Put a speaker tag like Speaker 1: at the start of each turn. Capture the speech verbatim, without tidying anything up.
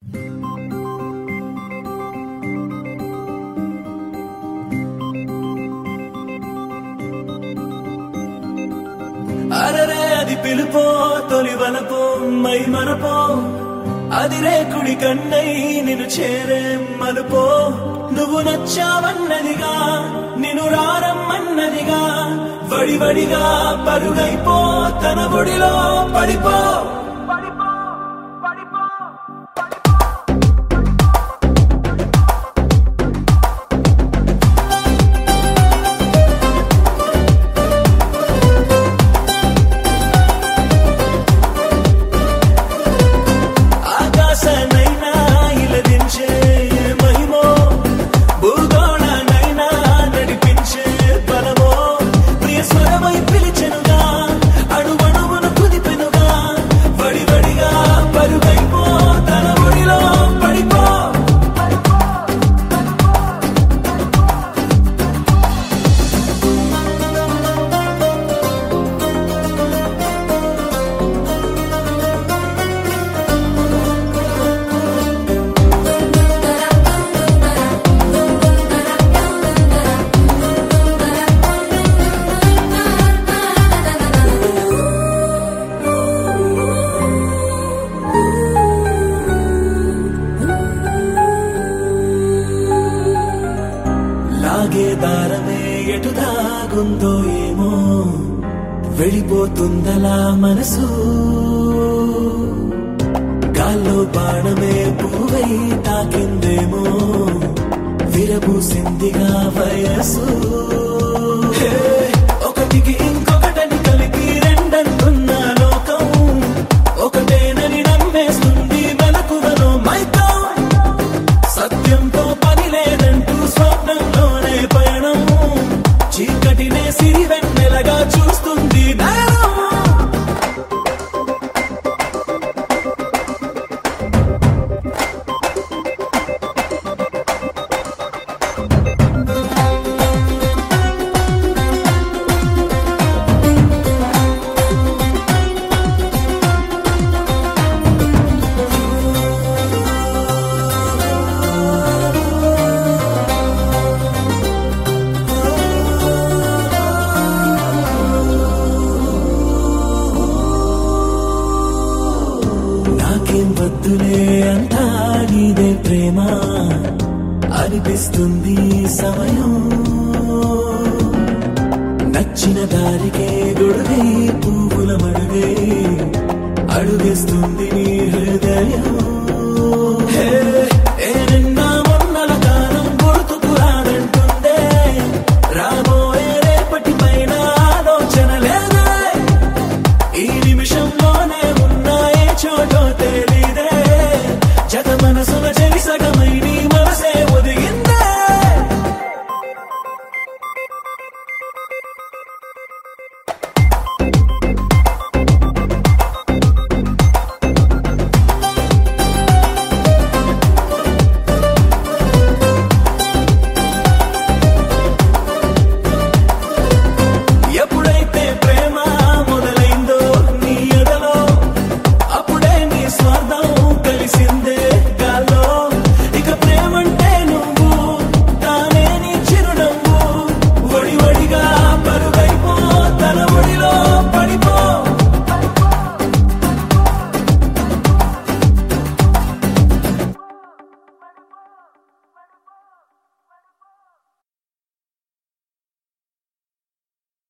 Speaker 1: అరరే అది పిలుపో తొలి వలపో మై మరపో అది రేకుడి కన్నై నిన్ను చేరే మలుపో నువ్వు నచ్చావన్నదిగా నిన్ను రారమ్మన్నదిగా వడివడిగా పరుగైపో తన ఒడిలో పడిపో దారమే ఎటు దాగుందో ఏమో వెళ్ళిపోతుందలా మనసు గాల్లో బాణమే పువ్వై తాకిందేమో విరబూసిందిగా వయసు ఒకటికి ఇంకొకటని కలిపి రెండనుకున్న లోకం ఒకటేనని నమ్మేస్తుంది మెలకువలో మైకం సత్యంతో పని లేదంటూ స్వప్నంలోనే పయనం చీకటినే సిరివెన్నెలగా చూస్తుంది నయనం వద్దులే అంతా నీదే ప్రేమ అనిపిస్తుంది సమయం నచ్చిన దారికే గొడుగై పువ్వుల మడుగై అడుగేస్తుంది